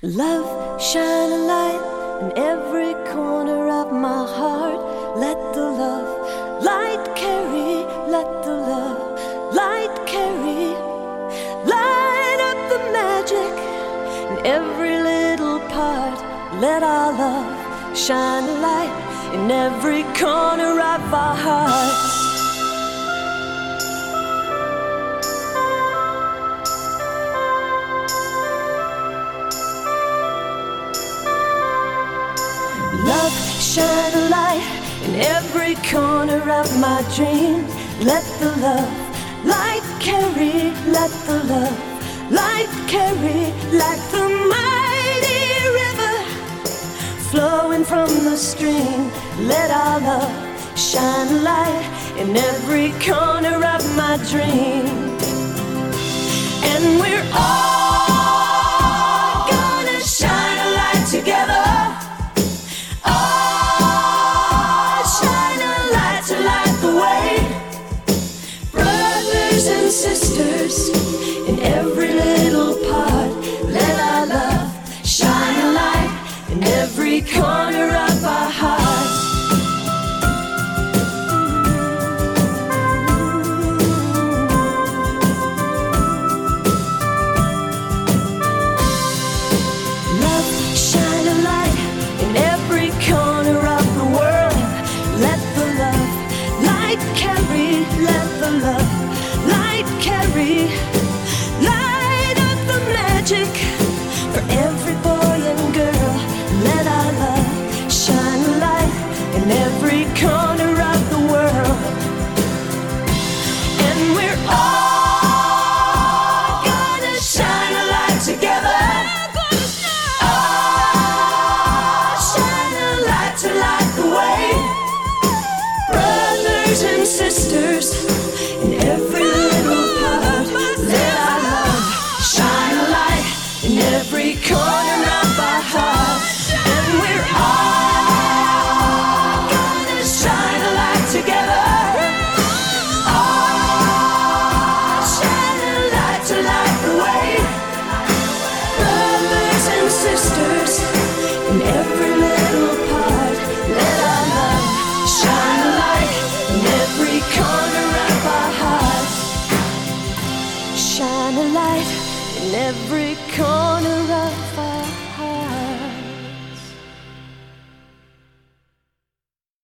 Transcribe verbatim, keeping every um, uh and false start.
Love, shine a light in every corner of my heart. Let the love light carry, let the love light carry. Light up the magic in every little part. Let our love shine a light in every corner of our hearts. Love, shine a light in every corner of my dreams. Let the love light carry, let the love light carry. Like the mighty river flowing from the stream. Let our love shine a light in every corner of my dream. And we're all gonna shine a light together. Sisters in every little part. Let our love shine a light in every corner of our hearts. Love, shine a light in every corner of the world. Let the love light carry, let the love light carry. Light up the magic